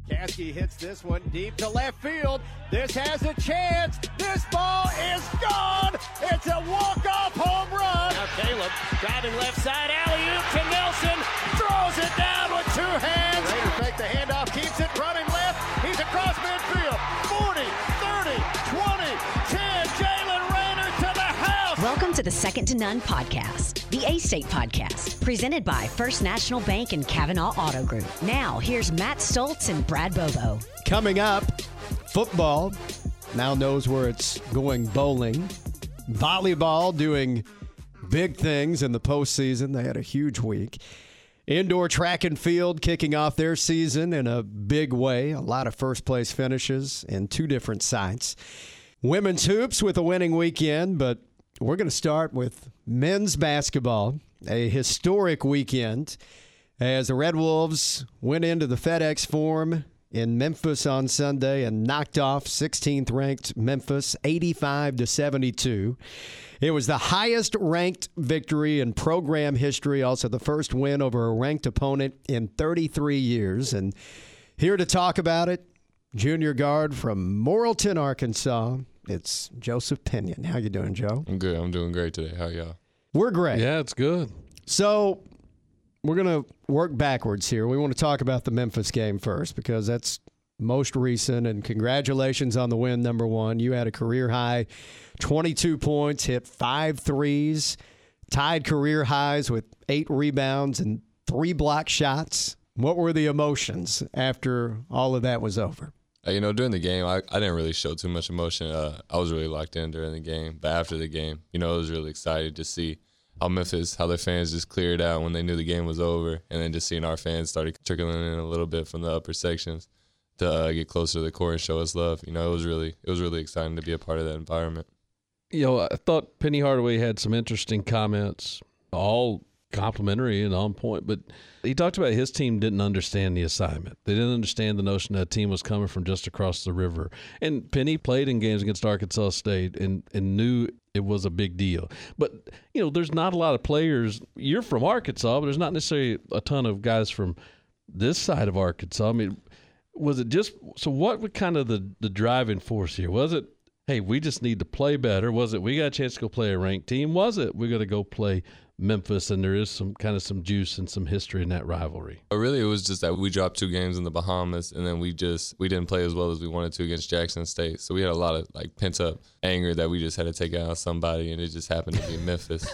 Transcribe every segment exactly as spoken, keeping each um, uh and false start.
Caskey hits this one deep to left field. This has a chance. This ball is gone. It's a walk-off home run. Now Caleb driving left side, alley-oop to Nelson. Throws it down with two hands. Raiders fake the handoff, keeps it running left. He's across midfield. forty, thirty, twenty, ten. Jalen Raynor to the house. Welcome to the Second to None podcast, the A-State podcast, presented by First National Bank and Kavanaugh Auto Group. Now, here's Matt Stoltz and Brad Bobo. Coming up, football now knows where it's going bowling. Volleyball doing big things in the postseason. They had a huge week. Indoor track and field kicking off their season in a big way. A lot of first-place finishes in two different sites. Women's hoops with a winning weekend, but we're going to start with men's basketball. A historic weekend as the Red Wolves went into the FedEx Forum in Memphis on Sunday and knocked off sixteenth-ranked Memphis eighty-five to seventy-two. It was the highest-ranked victory in program history, also the first win over a ranked opponent in thirty-three years. And here to talk about it, junior guard from Morrilton, Arkansas, it's Joseph Pinion. How you doing, Joe? I'm good. I'm doing great today. How are y'all? We're great. Yeah, it's good. So we're going to work backwards here. We want to talk about the Memphis game first because that's most recent, and congratulations on the win, number one. You had a career-high twenty-two points, hit five threes, tied career highs with eight rebounds and three block shots. What were the emotions after all of that was over? Uh, you know, during the game, I, I didn't really show too much emotion. Uh, I was really locked in during the game. But after the game, you know, I was really excited to see how Memphis, how their fans just cleared out when they knew the game was over, and then just seeing our fans started trickling in a little bit from the upper sections to uh, get closer to the court and show us love. You know, it was really it was really exciting to be a part of that environment. You know, I thought Penny Hardaway had some interesting comments, all complimentary and on point, but he talked about his team didn't understand the assignment. They didn't understand the notion that a team was coming from just across the river. And Penny played in games against Arkansas State and, and knew it was a big deal. But, you know, there's not a lot of players. You're from Arkansas, but there's not necessarily a ton of guys from this side of Arkansas. I mean, was it just – so what was kind of the, the driving force here? Was it, hey, we just need to play better? Was it we got a chance to go play a ranked team? Was it we're going to go play – Memphis, and there is some kind of some juice and some history in that rivalry? But really, it was just that we dropped two games in the Bahamas, and then we just we didn't play as well as we wanted to against Jackson State. So we had a lot of like pent up anger that we just had to take out on somebody, and it just happened to be Memphis.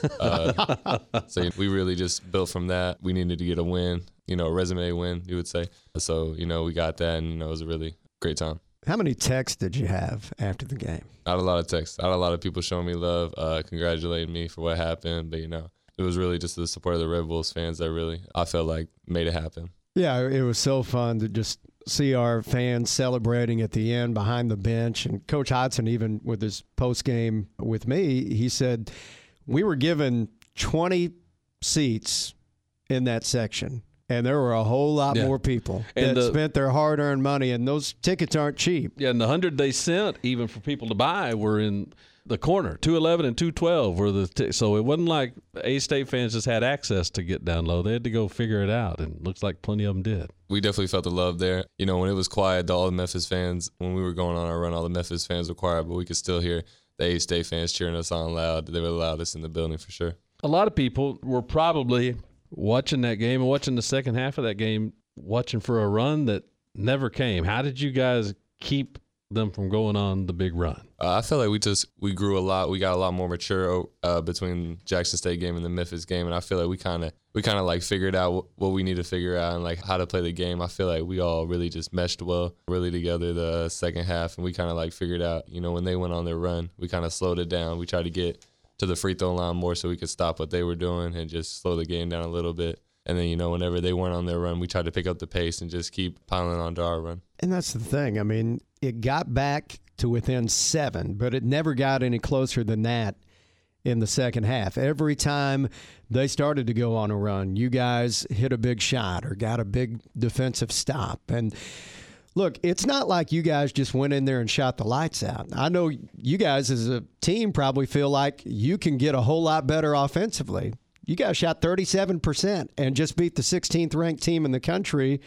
Uh, so we really just built from that. We needed to get a win, you know, a resume win, you would say. So you know, we got that, and you know, it was a really great time. How many texts did you have after the game? I had a lot of texts. I had a lot of people showing me love, uh, congratulating me for what happened, but you know. It was really just the support of the Red Bulls fans that really, I felt like, made it happen. Yeah, it was so fun to just see our fans celebrating at the end behind the bench. And Coach Hodson, even with his postgame with me, he said, we were given twenty seats in that section. And there were a whole lot yeah. more people and that the, spent their hard-earned money, and those tickets aren't cheap. Yeah, and the hundred they sent, even for people to buy, were in the corner. two eleven and two twelve were the t- so it wasn't like A-State fans just had access to get down low. They had to go figure it out, and it looks like plenty of them did. We definitely felt the love there. You know, when it was quiet, all the Memphis fans, when we were going on our run, all the Memphis fans were quiet, but we could still hear the A-State fans cheering us on loud. They were the loudest in the building for sure. A lot of people were probably watching that game and watching the second half of that game, watching for a run that never came. How did you guys keep them from going on the big run? Uh, I feel like we just we grew a lot. We got a lot more mature uh, between Jackson State game and the Memphis game, and I feel like we kind of we kind of like figured out w- what we need to figure out and like how to play the game. I feel like we all really just meshed well, really together the second half, and we kind of like figured out. You know, when they went on their run, we kind of slowed it down. We tried to get to the free throw line more so we could stop what they were doing and just slow the game down a little bit. And then, you know, whenever they weren't on their run, we tried to pick up the pace and just keep piling onto our run. And that's the thing. I mean, it got back to within seven, but it never got any closer than that in the second half. Every time they started to go on a run, you guys hit a big shot or got a big defensive stop. And look, it's not like you guys just went in there and shot the lights out. I know you guys as a team probably feel like you can get a whole lot better offensively. You guys shot thirty-seven percent and just beat the sixteenth ranked team in the country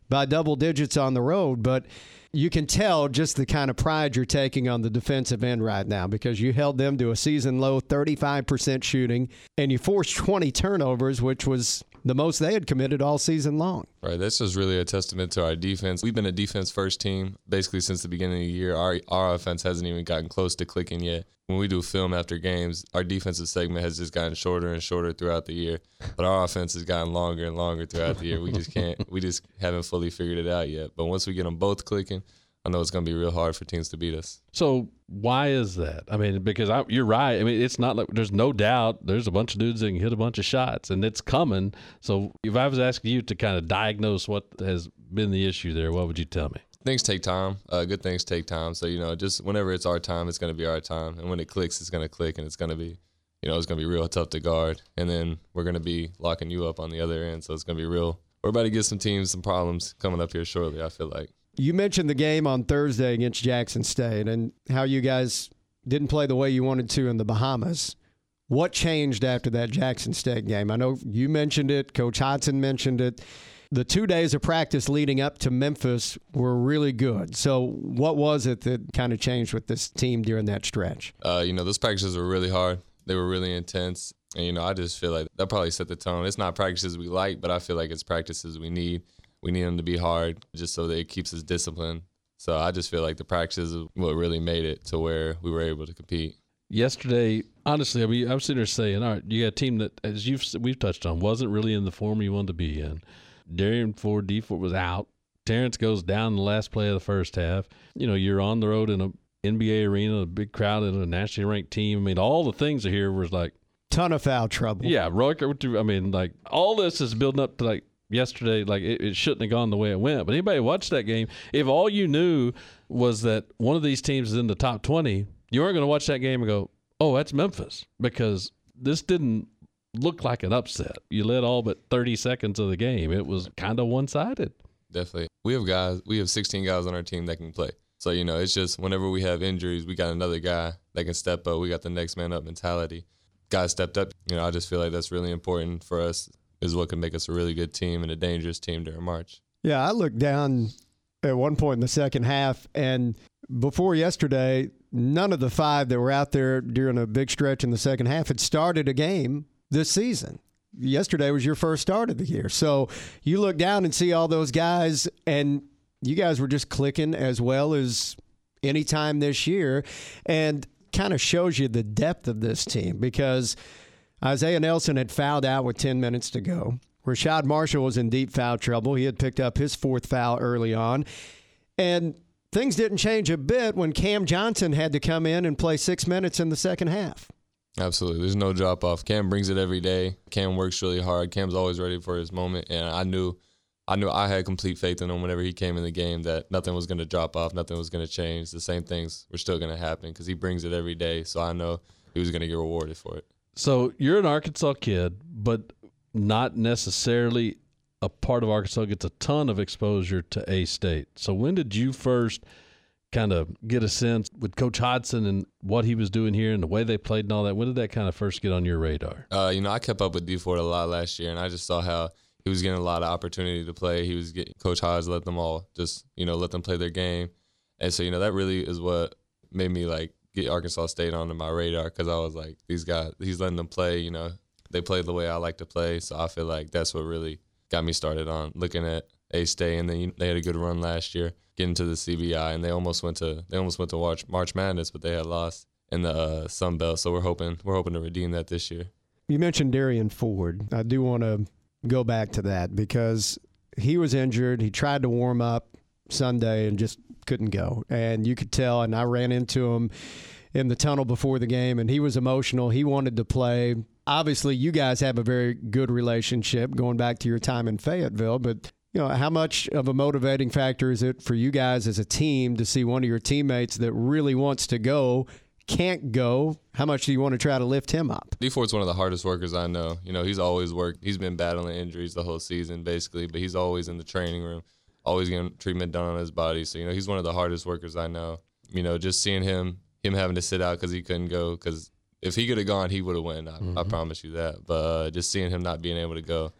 by double digits on the road, but you can tell just the kind of pride you're taking on the defensive end right now because you held them to a season-low thirty-five percent shooting, and you forced twenty turnovers, which was the most they had committed all season long. Right, that's just really a testament to our defense. We've been a defense-first team basically since the beginning of the year. Our, our offense hasn't even gotten close to clicking yet. When we do film after games, our defensive segment has just gotten shorter and shorter throughout the year, but our offense has gotten longer and longer throughout the year. We just can't, we just haven't fully figured it out yet. But once we get them both clicking, I know it's going to be real hard for teams to beat us. So why is that? I mean, because I, you're right. I mean, it's not like there's no doubt there's a bunch of dudes that can hit a bunch of shots, and it's coming. So if I was asking you to kind of diagnose what has been the issue there, what would you tell me? Things take time. Uh, good things take time. So, you know, just whenever it's our time, it's going to be our time. And when it clicks, it's going to click, and it's going to be, you know, it's going to be real tough to guard. And then we're going to be locking you up on the other end. So it's going to be real. We're about to get some teams, some problems coming up here shortly, I feel like. You mentioned the game on Thursday against Jackson State and how you guys didn't play the way you wanted to in the Bahamas. What changed after that Jackson State game? I know you mentioned it. Coach Hodson mentioned it. The two days of practice leading up to Memphis were really good. So what was it that kind of changed with this team during that stretch? Uh, you know, those practices were really hard. They were really intense. And, you know, I just feel like that probably set the tone. It's not practices we like, but I feel like it's practices we need. We need them to be hard just so that it keeps us disciplined. So I just feel like the practices is what really made it to where we were able to compete. Yesterday, honestly, I mean, I'm sitting there saying, all right, you got a team that, as you've we've touched on, wasn't really in the form you wanted to be in. Darian Ford, D Ford was out. Terrence goes down in the last play of the first half. You know, you're on the road in a N B A arena, a big crowd, and a nationally ranked team. I mean, all the things are here was like ton of foul trouble. Yeah, Roy. I mean, like all this is building up to like yesterday. Like it, it shouldn't have gone the way it went. But anybody who watched that game, if all you knew was that one of these teams is in the top twenty, you weren't going to watch that game and go, "Oh, that's Memphis," because this didn't look like an upset. You led all but thirty seconds of the game. It was kind of one-sided. Definitely. We have guys, we have sixteen guys on our team that can play. So, you know, it's just whenever we have injuries, we got another guy that can step up. We got the next man up mentality. Guys stepped up. You know, I just feel like that's really important for us, is what can make us a really good team and a dangerous team during March. Yeah, I looked down at one point in the second half, and before yesterday, none of the five that were out there during a big stretch in the second half had started a game this season. Yesterday was your first start of the year. So you look down and see all those guys, and you guys were just clicking as well as any time this year, and kind of shows you the depth of this team because Isaiah Nelson had fouled out with ten minutes to go. Rashad Marshall was in deep foul trouble. He had picked up his fourth foul early on. And things didn't change a bit when Cam Johnson had to come in and play six minutes in the second half. Absolutely. There's no drop-off. Cam brings it every day. Cam works really hard. Cam's always ready for his moment, and I knew I knew I had complete faith in him whenever he came in the game that nothing was going to drop off, nothing was going to change. The same things were still going to happen because he brings it every day, so I know he was going to get rewarded for it. So you're an Arkansas kid, but not necessarily a part of Arkansas gets a ton of exposure to A-State. So when did you first kind of get a sense with Coach Hodson and what he was doing here and the way they played and all that? When did that kind of first get on your radar? Uh, you know, I kept up with D Ford a lot last year, and I just saw how he was getting a lot of opportunity to play. He was getting Coach Hodge let them all just, you know, let them play their game. And so, you know, that really is what made me, like, get Arkansas State onto my radar because I was like, these guys, he's letting them play, you know. They play the way I like to play, so I feel like that's what really got me started on looking at A-State. And then they had a good run last year, getting to the C B I, and they almost went to they almost went to March, March Madness, but they had lost in the uh, Sun Belt. So we're hoping we're hoping to redeem that this year. You mentioned Darian Ford. I do want to go back to that because he was injured. He tried to warm up Sunday and just couldn't go. And you could tell, and I ran into him in the tunnel before the game, and he was emotional. He wanted to play. Obviously, you guys have a very good relationship going back to your time in Fayetteville, but you know, how much of a motivating factor is it for you guys as a team to see one of your teammates that really wants to go can't go? How much do you want to try to lift him up? D Ford's one of the hardest workers I know. You know, he's always worked. He's been battling injuries the whole season, basically, but he's always in the training room, always getting treatment done on his body. So, you know, he's one of the hardest workers I know. You know, just seeing him, him having to sit out because he couldn't go, because if he could have gone, he would have won. I, mm-hmm. I promise you that. But uh, just seeing him not being able to go,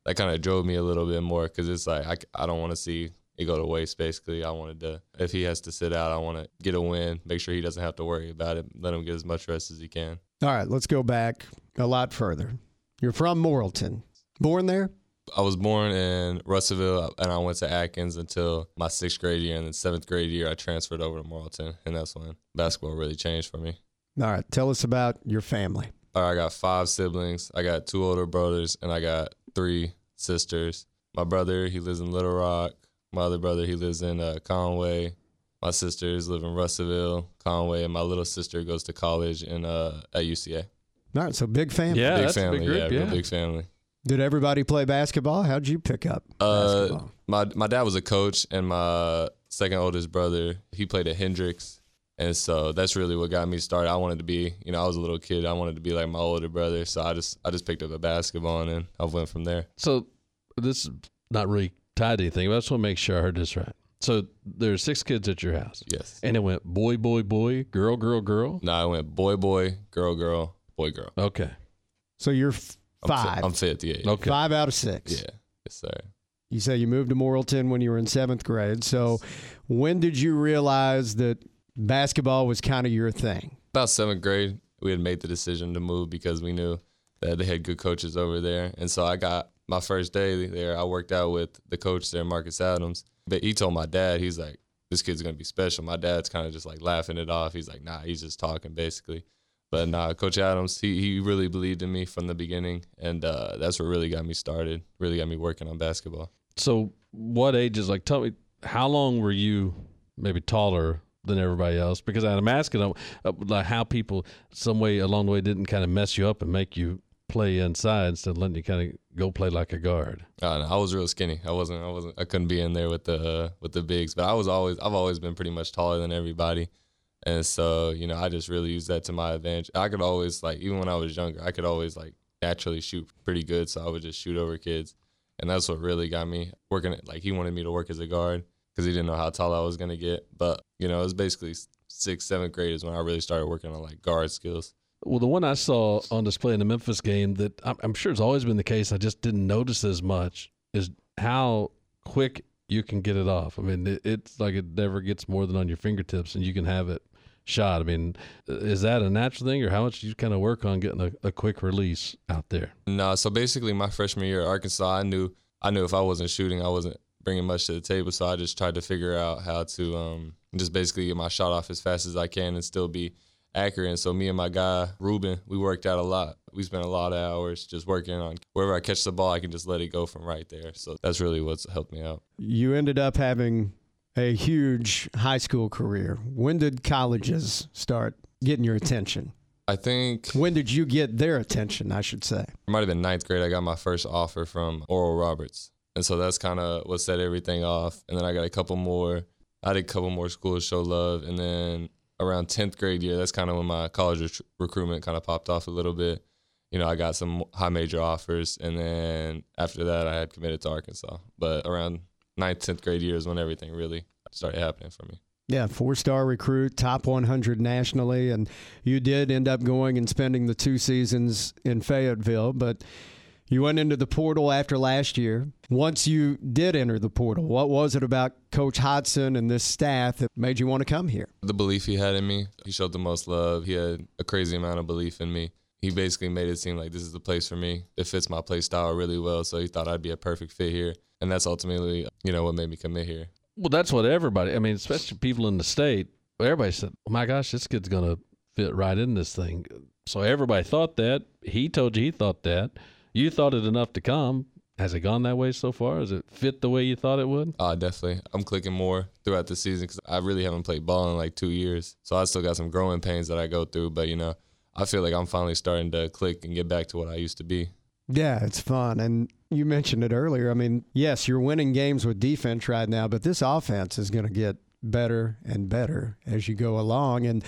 that kind of drove me a little bit more because it's like I, I don't want to see it go to waste, basically. I wanted to, if he has to sit out, I want to get a win, make sure he doesn't have to worry about it, let him get as much rest as he can. All right, let's go back a lot further. You're from Morrilton. Born there? I was born in Russellville, and I went to Atkins until my sixth grade year. And then seventh grade year, I transferred over to Morrilton, and that's when basketball really changed for me. All right, tell us about your family. All right, I got five siblings. I got two older brothers, and I got three sisters. My brother, he lives in Little Rock. My other brother, he lives in uh, Conway. My sisters live in Russellville, Conway, and my little sister goes to college in uh, at U C A. All right, so big family. Yeah, big that's family, a big group. yeah, Yeah, real big family. Did everybody play basketball? How'd you pick up Uh, basketball? my my dad was a coach, and my second oldest brother, he played at Hendrix, and so that's really what got me started. I wanted to be, you know, I was a little kid. I wanted to be like my older brother, so I just I just picked up a basketball, and then I went from there. So this is not really tied to anything, but I just want to make sure I heard this right. So there's six kids at your house. Yes. And it went boy, boy, boy, girl, girl, girl. No, I went boy, boy, girl, girl, boy, girl. Okay. So you're f- I'm five. Fi- I'm fifth, yeah. yeah. Okay. Five out of six. Yeah, yes, sir. You say you moved to Morrilton when you were in seventh grade. So when did you realize that basketball was kind of your thing? About seventh grade, we had made the decision to move because we knew that they had good coaches over there. And so I got my first day there, I worked out with the coach there, Marcus Adams. But he told my dad, he's like, this kid's going to be special. My dad's kind of just like laughing it off. He's like, nah, he's just talking basically. But nah, Coach Adams, he, he really believed in me from the beginning. And uh, that's what really got me started, really got me working on basketball. So what ages, like tell me, how long were you maybe taller than everybody else? Because I'm asking uh, like how people some way along the way didn't kind of mess you up and make you play inside instead of letting you kind of go play like a guard. Uh, no, I was real skinny. I wasn't. I wasn't. I couldn't be in there with the uh, with the bigs. But I was always. I've always been pretty much taller than everybody, and so you know, I just really used that to my advantage. I could always like, even when I was younger, I could always like naturally shoot pretty good. So I would just shoot over kids, and that's what really got me working. Like he wanted me to work as a guard because he didn't know how tall I was gonna get. But you know, it was basically sixth, seventh grade is when I really started working on like guard skills. Well, the one I saw on display in the Memphis game that I'm, I'm sure it's always been the case, I just didn't notice as much, is how quick you can get it off. I mean, it, it's like it never gets more than on your fingertips, and you can have it shot. I mean, is that a natural thing, or how much do you kind of work on getting a, a quick release out there? No, so basically my freshman year at Arkansas, I knew I knew if I wasn't shooting, I wasn't bringing much to the table, so I just tried to figure out how to um, just basically get my shot off as fast as I can and still be accurate. And so me and my guy, Ruben, we worked out a lot. We spent a lot of hours just working on wherever I catch the ball, I can just let it go from right there. So that's really what's helped me out. You ended up having a huge high school career. When did colleges start getting your attention? I think When did you get their attention, I should say? it might have been ninth grade. I got my first offer from Oral Roberts. And so that's kind of what set everything off. And then I got a couple more. I had a couple more schools show love. And then around tenth grade year, that's kind of when my college rec- recruitment kind of popped off a little bit. You know, I got some high major offers, and then after that, I had committed to Arkansas. But around ninth, tenth grade year is when everything really started happening for me. Yeah, four-star recruit, top one hundred nationally, and you did end up going and spending the two seasons in Fayetteville, but you went into the portal after last year. Once you did enter the portal, what was it about Coach Hodson and this staff that made you want to come here? The belief he had in me, he showed the most love. He had a crazy amount of belief in me. He basically made it seem like this is the place for me. It fits my play style really well, so he thought I'd be a perfect fit here. And that's ultimately, you know, what made me commit here. Well, that's what everybody, I mean, especially people in the state, everybody said, oh my gosh, this kid's going to fit right in this thing. So everybody thought that. He told you he thought that. You thought it enough to come. Has it gone that way so far? Has it fit the way you thought it would? Uh, definitely. I'm clicking more throughout the season because I really haven't played ball in like two years. So I still got some growing pains that I go through. But, you know, I feel like I'm finally starting to click and get back to what I used to be. Yeah, it's fun. And you mentioned it earlier. I mean, yes, you're winning games with defense right now, but this offense is going to get better and better as you go along. And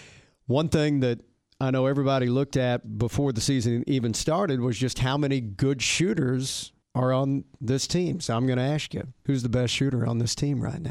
one thing that I know everybody looked at before the season even started was just how many good shooters are on this team. So I'm going to ask you, who's the best shooter on this team right now?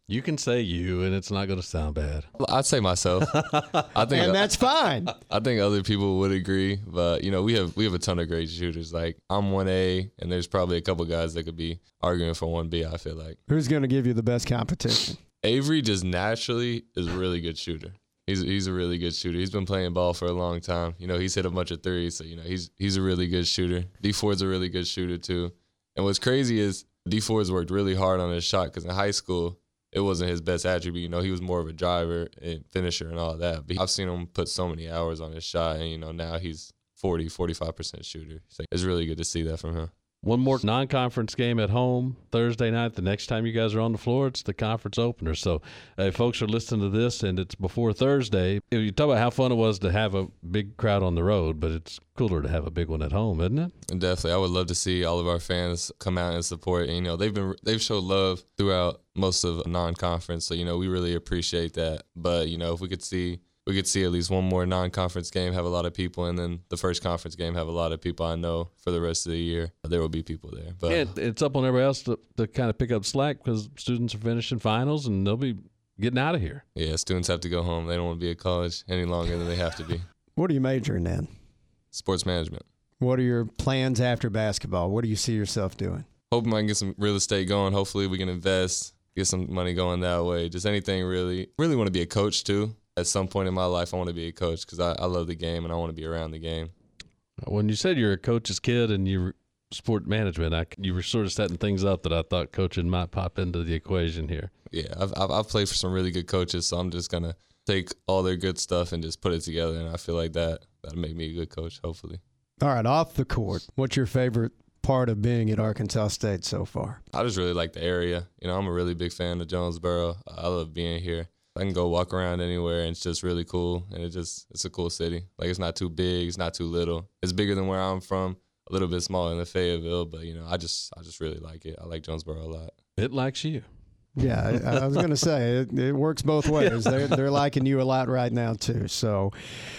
You can say you, and it's not going to sound bad. I'd say myself. I think, and that's fine. I think other people would agree, but you know, we have we have a ton of great shooters. Like I'm one A, and there's probably a couple guys that could be arguing for one B. I feel like. Who's going to give you the best competition? Avery just naturally is a really good shooter. He's he's a really good shooter. He's been playing ball for a long time. You know, he's hit a bunch of threes, so you know he's he's a really good shooter. D Ford's a really good shooter too. And what's crazy is D Ford's worked really hard on his shot because in high school, it wasn't his best attribute. You know, he was more of a driver and finisher and all that. But I've seen him put so many hours on his shot, and, you know, now he's forty, forty-five percent shooter. So it's really good to see that from him. One more non-conference game at home Thursday night. The next time you guys are on the floor, it's the conference opener. So uh, if folks are listening to this and it's before Thursday, you talk about how fun it was to have a big crowd on the road, but it's cooler to have a big one at home, isn't it? And definitely. I would love to see all of our fans come out and support. And, you know, they've been they've showed love throughout most of non-conference. So, you know, we really appreciate that. But, you know, if we could see we could see at least one more non-conference game have a lot of people, and then the first conference game have a lot of people, I know for the rest of the year there will be people there. But yeah, it's up on everybody else to, to kind of pick up slack because students are finishing finals and they'll be getting out of here. Yeah, students have to go home. They don't want to be at college any longer than they have to be. What are you majoring in? Sports management. What are your plans after basketball? What do you see yourself doing? Hoping I can get some real estate going. Hopefully we can invest, get some money going that way. Just anything really. Really want to be a coach too. At some point in my life, I want to be a coach because I, I love the game and I want to be around the game. When you said you're a coach's kid and you sport management, I, you were sort of setting things up that I thought coaching might pop into the equation here. Yeah, I've, I've, I've played for some really good coaches, so I'm just going to take all their good stuff and just put it together, and I feel like that, that'll make me a good coach, hopefully. All right, off the court, what's your favorite part of being at Arkansas State so far? I just really like the area. You know, I'm a really big fan of Jonesboro. I love being here. I can go walk around anywhere, and it's just really cool, and it just it's a cool city. Like, it's not too big, it's not too little. It's bigger than where I'm from, a little bit smaller than Fayetteville, but, you know, I just I just really like it. I like Jonesboro a lot. It likes you. Yeah, I, I was going to say, it, it works both ways. They're, they're liking you a lot right now, too. So,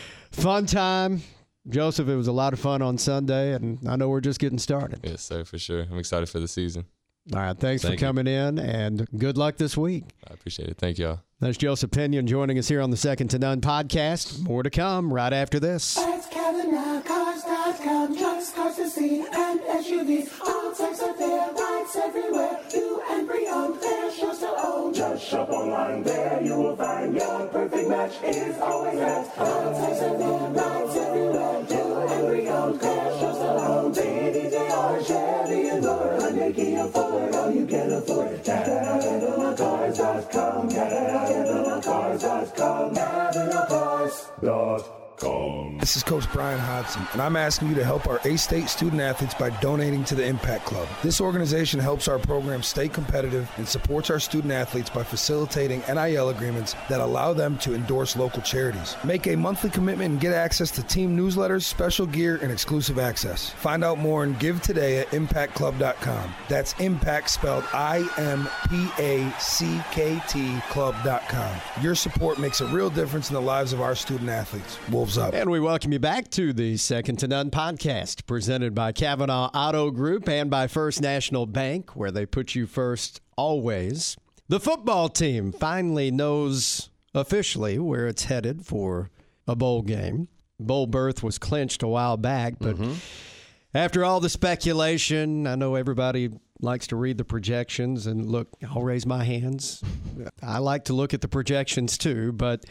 fun time. Joseph, it was a lot of fun on Sunday, and I know we're just getting started. Yes, sir, for sure. I'm excited for the season. All right, thanks Thank for you. coming in, and good luck this week. I appreciate it. Thank y'all. That's Joseph Pinion joining us here on the Second to None podcast. More to come right after this. At Kavanaugh Cars dot com, trucks, cars to see, and S U Vs. All types are there, rides everywhere. New and pre-owned, there, shows to own. Just shop online, there you will find your perfect match is always at. All types are there, rides everywhere. New and pre-owned, there, shows to own. T D J R, Chevy and more. Hyundai, Kia, Ford, all you can afford. Kavanaugh Cars dot com, Kavanaugh Cars dot com, Kavanaugh Cars dot com. This is Coach Brian Hodson, and I'm asking you to help our A-State student athletes by donating to the Impact Club. This organization helps our program stay competitive and supports our student athletes by facilitating N I L agreements that allow them to endorse local charities. Make a monthly commitment and get access to team newsletters, special gear, and exclusive access. Find out more and give today at impact club dot com. That's Impact spelled I M P A C K T club dot com. Your support makes a real difference in the lives of our student athletes. Wolves up. And we welcome you back to the Second to None podcast, presented by Kavanaugh Auto Group and by First National Bank, where they put you first always. The football team finally knows officially where it's headed for a bowl game. Bowl berth was clinched a while back, but mm-hmm. after all the speculation, I know everybody likes to read the projections, and look, I'll raise my hands. I like to look at the projections too, but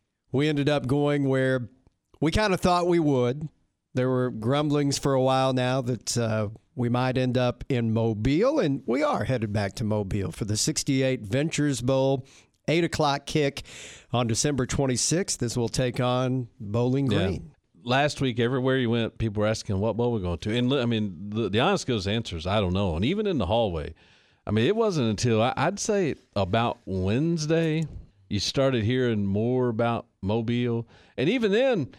we ended up going where we kind of thought we would. There were grumblings for a while now that uh, we might end up in Mobile, and we are headed back to Mobile for the sixty-eight Ventures Bowl, eight o'clock kick on December twenty-sixth. This will take on Bowling Green. Yeah. Last week, everywhere you went, people were asking what bowl we're going to. And, I mean, the, the honest goes answer is I don't know. And even in the hallway, I mean, it wasn't until, I, I'd say about Wednesday, you started hearing more about Mobile. And even then,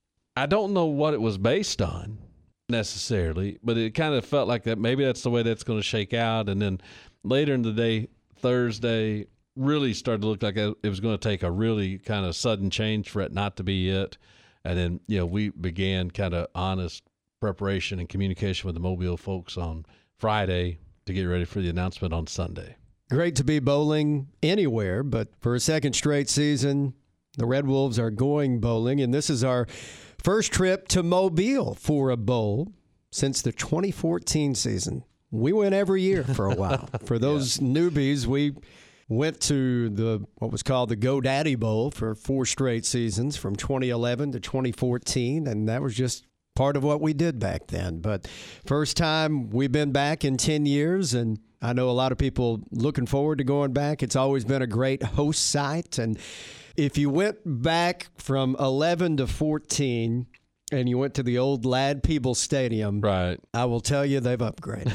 I don't know what it was based on necessarily, but it kind of felt like that maybe that's the way that's going to shake out. And then later in the day, Thursday, really started to look like it was going to take a really kind of sudden change for it not to be it. And then, you know, we began kind of honest preparation and communication with the Mobile folks on Friday to get ready for the announcement on Sunday. great to be bowling anywhere, but for a second straight season, the Red Wolves are going bowling, and this is our first trip to Mobile for a bowl since the twenty fourteen season. We went every year for a while. For those yeah. newbies, we went to the what was called the GoDaddy Bowl for four straight seasons from twenty eleven to twenty fourteen, and that was just part of what we did back then. But first time we've been back in ten years, and I know a lot of people looking forward to going back. It's always been a great host site, and if you went back from eleven to fourteen and you went to the old Ladd Peebles Stadium, right, I will tell you they've upgraded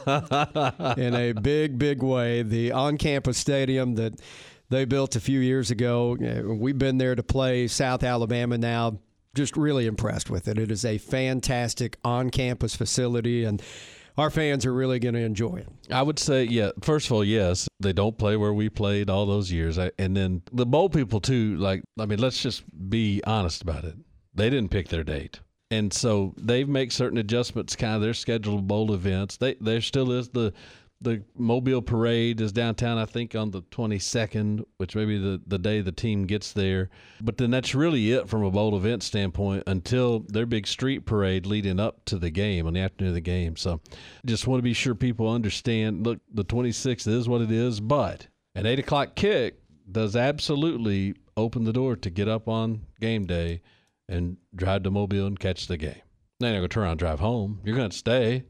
in a big, big way. The on-campus stadium that they built a few years ago, we've been there to play South Alabama now. Just really impressed with it. It is a fantastic on-campus facility, and our fans are really going to enjoy it. I would say, yeah, first of all, yes, they don't play where we played all those years. And then the bowl people, too, like, I mean, let's just be honest about it. They didn't pick their date. And so they make certain adjustments, kind of their scheduled bowl events. They, there still is the the Mobile Parade is downtown, I think, on the twenty-second, which may be the, the day the team gets there. But then that's really it from a bowl event standpoint until their big street parade leading up to the game, on the afternoon of the game. So just want to be sure people understand, look, the twenty-sixth is what it is, but an eight o'clock kick does absolutely open the door to get up on game day and drive to Mobile and catch the game. Now you're not going to turn around and drive home. You're going to stay.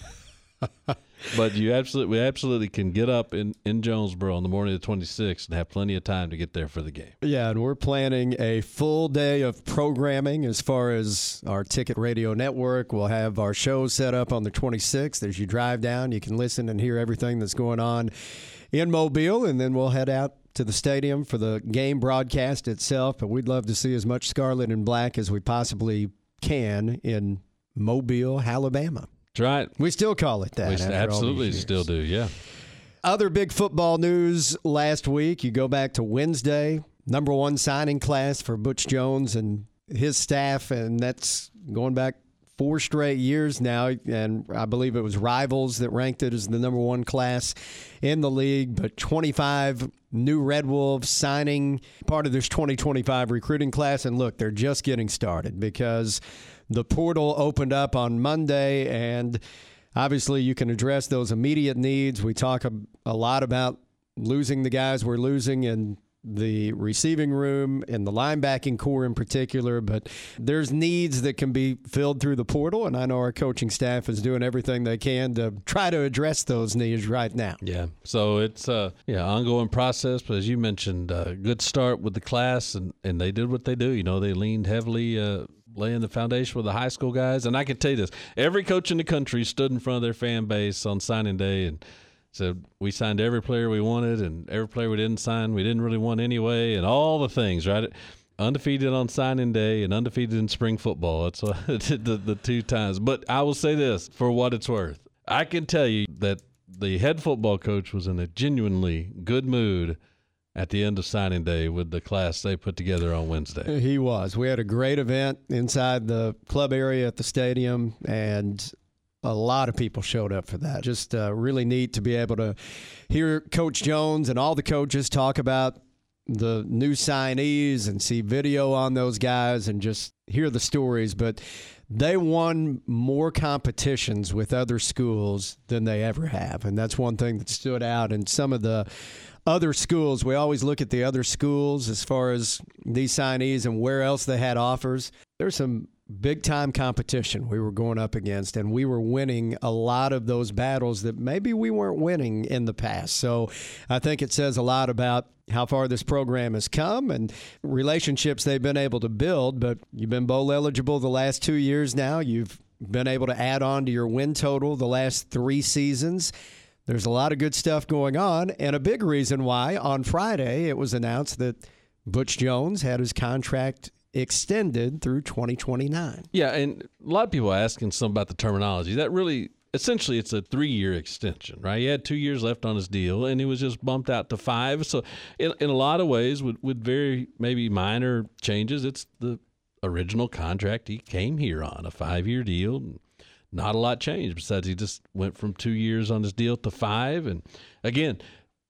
But you absolutely, we absolutely can get up in, in Jonesboro on the morning of the twenty-sixth and have plenty of time to get there for the game. Yeah, and we're planning a full day of programming as far as our Ticket Radio Network. We'll have our shows set up on the twenty-sixth. As you drive down, you can listen and hear everything that's going on in Mobile, and then we'll head out to the stadium for the game broadcast itself. But we'd love to see as much scarlet and black as we possibly can in Mobile, Alabama. That's right. We still call it that. We absolutely still do, yeah. Other big football news last week, you go back to Wednesday, number one signing class for Butch Jones and his staff, and that's going back four straight years now, and I believe it was Rivals that ranked it as the number one class in the league, but twenty-five new Red Wolves signing part of this twenty twenty-five recruiting class, and look, they're just getting started because the portal opened up on Monday, and obviously you can address those immediate needs. We talk a, a lot about losing the guys we're losing in the receiving room and the linebacking core in particular, but there's needs that can be filled through the portal, and I know our coaching staff is doing everything they can to try to address those needs right now. Yeah, so it's a yeah ongoing process, but as you mentioned, a uh, good start with the class, and, and they did what they do. You know, they leaned heavily uh, laying the foundation with the high school guys, and I can tell you this, every coach in the country stood in front of their fan base on signing day and said, we signed every player we wanted, and every player we didn't sign, we didn't really want anyway, and all the things, right? Undefeated on signing day and undefeated in spring football. That's what I did the, the two times. But I will say this, for what it's worth. I can tell you that the head football coach was in a genuinely good mood at the end of signing day with the class they put together on Wednesday. He was. We had a great event inside the club area at the stadium, and a lot of people showed up for that. Just uh, really neat to be able to hear Coach Jones and all the coaches talk about the new signees and see video on those guys and just hear the stories. But they won more competitions with other schools than they ever have, and that's one thing that stood out. And some of the other schools, we always look at the other schools as far as these signees and where else they had offers. There's some big-time competition we were going up against, and we were winning a lot of those battles that maybe we weren't winning in the past. So I think it says a lot about how far this program has come and relationships they've been able to build. But you've been bowl eligible the last two years now. You've been able to add on to your win total the last three seasons. There's a lot of good stuff going on, and a big reason why on Friday it was announced that Butch Jones had his contract extended through twenty twenty-nine. Yeah, and a lot of people are asking some about the terminology. That really, essentially, it's a three-year extension, right? He had two years left on his deal, and he was just bumped out to five. So in, in a lot of ways, with, with very maybe minor changes, it's the original contract he came here on, a five-year deal. Not a lot changed besides he just went from two years on his deal to five. And again,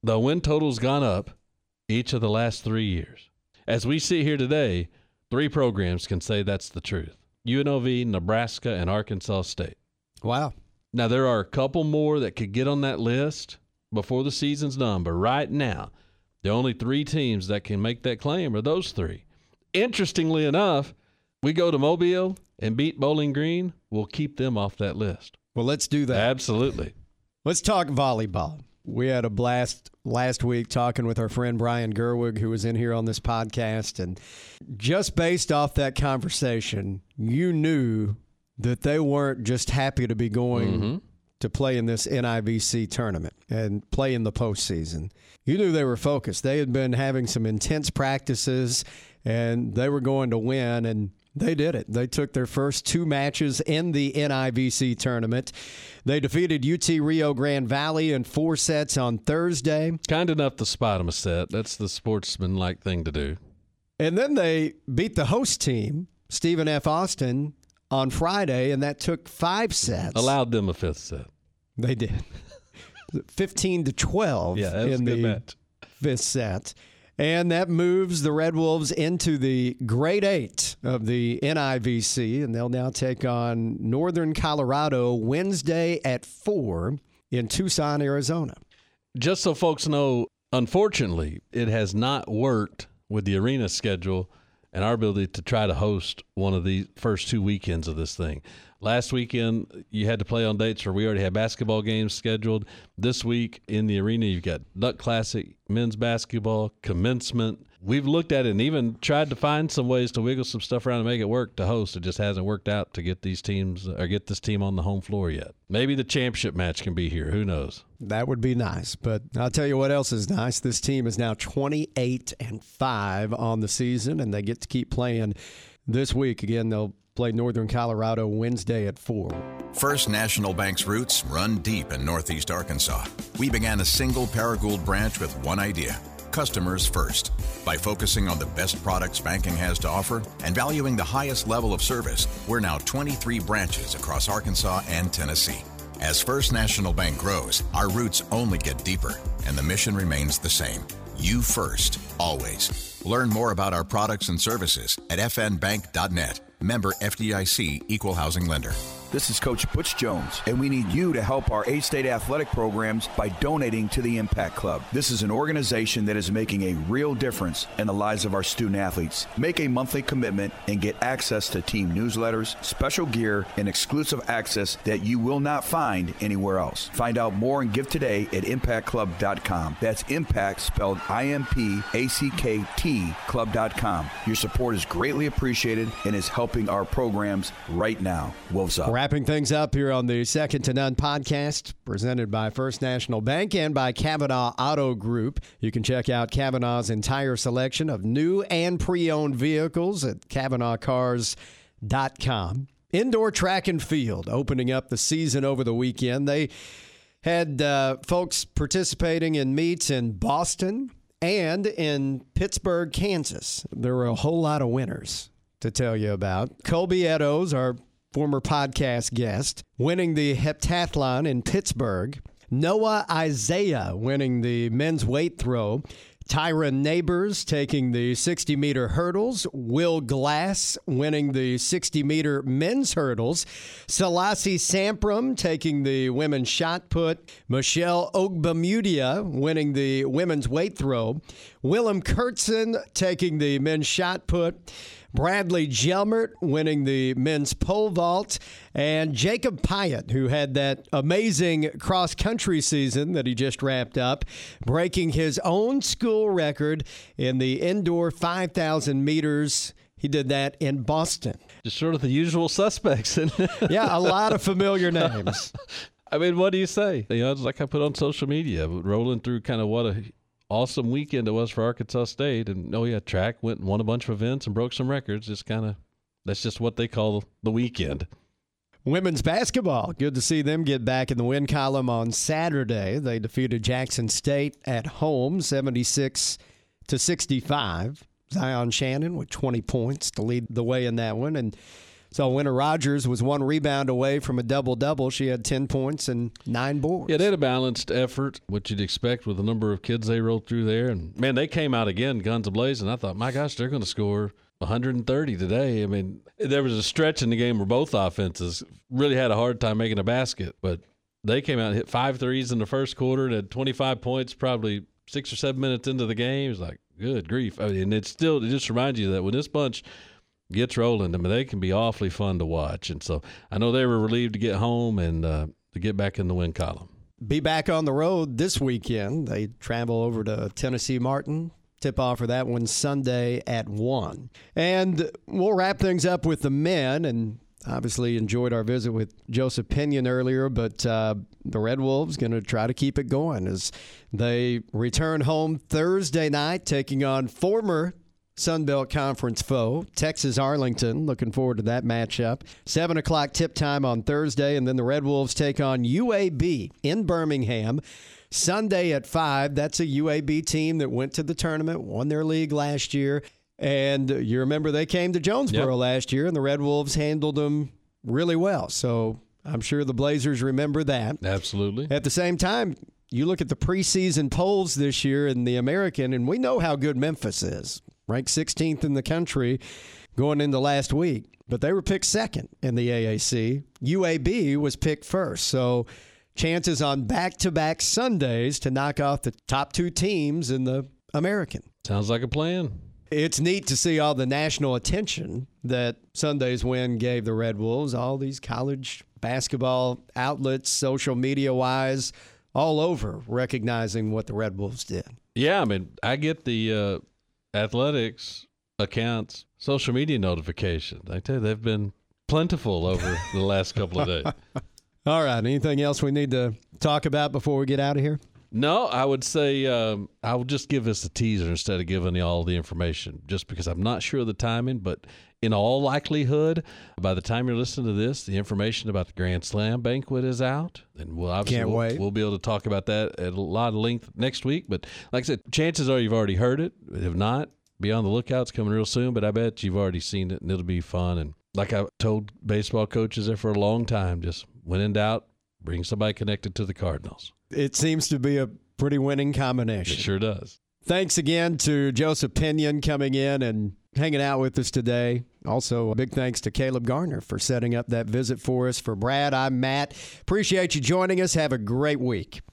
The win total's gone up each of the last three years. As we sit here today, three programs can say that's the truth. U N L V, Nebraska, and Arkansas State. Wow. Now, there are a couple more that could get on that list before the season's done, but right now, the only three teams that can make that claim are those three. Interestingly enough, we go to Mobile and beat Bowling Green, we'll keep them off that list. Well, let's do that. Absolutely. Let's talk volleyball. We had a blast last week talking with our friend Brian Gerwig, who was in here on this podcast. And just based off that conversation, you knew that they weren't just happy to be going mm-hmm. to play in this N I V C tournament and play in the postseason. You knew they were focused. They had been having some intense practices, and they were going to win, and they did it. They took their first two matches in the N I V C tournament. They defeated U T Rio Grande Valley in four sets on Thursday. Kind enough to spot them a set. That's the sportsman-like thing to do. And then they beat the host team, Stephen F. Austin, on Friday, and that took five sets. Allowed them a fifth set. They did. fifteen to twelve yeah, that was in a good the match. fifth set. And that moves the Red Wolves into the grade eight of the N I V C, and they'll now take on Northern Colorado Wednesday at four in Tucson, Arizona. Just so folks know, unfortunately, it has not worked with the arena schedule and our ability to try to host one of the first two weekends of this thing. Last weekend, you had to play on dates where we already had basketball games scheduled. This week in the arena, you've got Duck Classic, men's basketball, commencement. We've looked at it and even tried to find some ways to wiggle some stuff around and make it work to host. It just hasn't worked out to get these teams or get this team on the home floor yet. Maybe the championship match can be here. Who knows? That would be nice. But I'll tell you what else is nice. This team is now twenty-eight and five on the season, and they get to keep playing this week. Again, they'll play Northern Colorado Wednesday at four. First National Bank's roots run deep in Northeast Arkansas. We began a single Paragould branch with one idea: customers first. By focusing on the best products banking has to offer and valuing the highest level of service, we're now twenty-three branches across Arkansas and Tennessee. As First National Bank grows, our roots only get deeper, and the mission remains the same: you first, always. Learn more about our products and services at f n bank dot net. Member F D I C, Equal Housing Lender. This is Coach Butch Jones, and we need you to help our A-State athletic programs by donating to the Impact Club. This is an organization that is making a real difference in the lives of our student athletes. Make a monthly commitment and get access to team newsletters, special gear, and exclusive access that you will not find anywhere else. Find out more and give today at impact club dot com. That's Impact spelled I M P A C K T club dot com. Your support is greatly appreciated and is helping our programs right now. Wolves up. Wrapping things up here on the Second to None podcast, presented by First National Bank and by Kavanaugh Auto Group. You can check out Kavanaugh's entire selection of new and pre-owned vehicles at Kavanaugh Cars dot com. Indoor track and field opening up the season over the weekend. They had uh, folks participating in meets in Boston and in Pittsburgh, Kansas. There were a whole lot of winners to tell you about. Colby Eddowes, our former podcast guest, winning the heptathlon in Pittsburgh. Noah Isaiah winning the men's weight throw. Tyra Neighbors taking the sixty-meter hurdles. Will Glass winning the sixty-meter men's hurdles. Selassie Sampram taking the women's shot put. Michelle Ogbamudia winning the women's weight throw. Willem Kurtzen taking the men's shot put. Bradley Gelmert winning the men's pole vault, and Jacob Pyatt, who had that amazing cross-country season that he just wrapped up, breaking his own school record in the indoor five thousand meters. He did that in Boston. Just sort of the usual suspects. Yeah, a lot of familiar names. I mean, what do you say? You know, it's like I put on social media, rolling through kind of what a awesome weekend it was for Arkansas State. And, oh, yeah, track went and won a bunch of events and broke some records. Just kind of, that's just what they call the weekend. Women's basketball. Good to see them get back in the win column on Saturday. They defeated Jackson State at home, seventy-six to sixty-five. Zion Shannon with twenty points to lead the way in that one. And So Winter Rogers was one rebound away from a double-double. She had ten points and nine boards. Yeah, they had a balanced effort, what you'd expect with the number of kids they rolled through there. And, man, they came out again, guns a-blazing. I thought, my gosh, they're going to score one hundred thirty today. I mean, there was a stretch in the game where both offenses really had a hard time making a basket, but they came out and hit five threes in the first quarter and had twenty-five points probably six or seven minutes into the game. It was like, good grief. I mean, and it's still, it just reminds you that when this bunch gets rolling, I mean, they can be awfully fun to watch. And so I know they were relieved to get home and uh, to get back in the win column. Be back on the road this weekend. They travel over to Tennessee Martin. Tip-off for that one Sunday at one. And we'll wrap things up with the men, and obviously enjoyed our visit with Joseph Pinion earlier, but uh, the Red Wolves going to try to keep it going as they return home Thursday night, taking on former Sun Belt Conference foe, Texas Arlington. Looking forward to that matchup. seven o'clock tip time on Thursday, and then the Red Wolves take on U A B in Birmingham Sunday at five. That's a U A B team that went to the tournament, won their league last year. And you remember they came to Jonesboro yep. last year, and the Red Wolves handled them really well. So I'm sure the Blazers remember that. Absolutely. At the same time, you look at the preseason polls this year in the American, and we know how good Memphis is. Ranked sixteenth in the country going into last week. But they were picked second in the A A C. U A B was picked first. So chances on back-to-back Sundays to knock off the top two teams in the American. Sounds like a plan. It's neat to see all the national attention that Sunday's win gave the Red Wolves. All these college basketball outlets, social media-wise, all over recognizing what the Red Wolves did. Yeah, I mean, I get the uh, athletics accounts, social media notifications. I tell you, they've been plentiful over the last couple of days. All right. Anything else we need to talk about before we get out of here? No, I would say um, I will just give us a teaser instead of giving you all the information, just because I'm not sure of the timing. But in all likelihood, by the time you're listening to this, the information about the Grand Slam banquet is out. And we'll obviously Can't we'll, wait. we'll be able to talk about that at a lot of length next week. But like I said, chances are you've already heard it. If not, be on the lookout. It's coming real soon. But I bet you've already seen it, and it'll be fun. And like I told baseball coaches there for a long time, just when in doubt, bring somebody connected to the Cardinals. It seems to be a pretty winning combination. It sure does. Thanks again to Joseph Pinion coming in and hanging out with us today. Also, a big thanks to Caleb Garner for setting up that visit for us. For Brad, I'm Matt. Appreciate you joining us. Have a great week.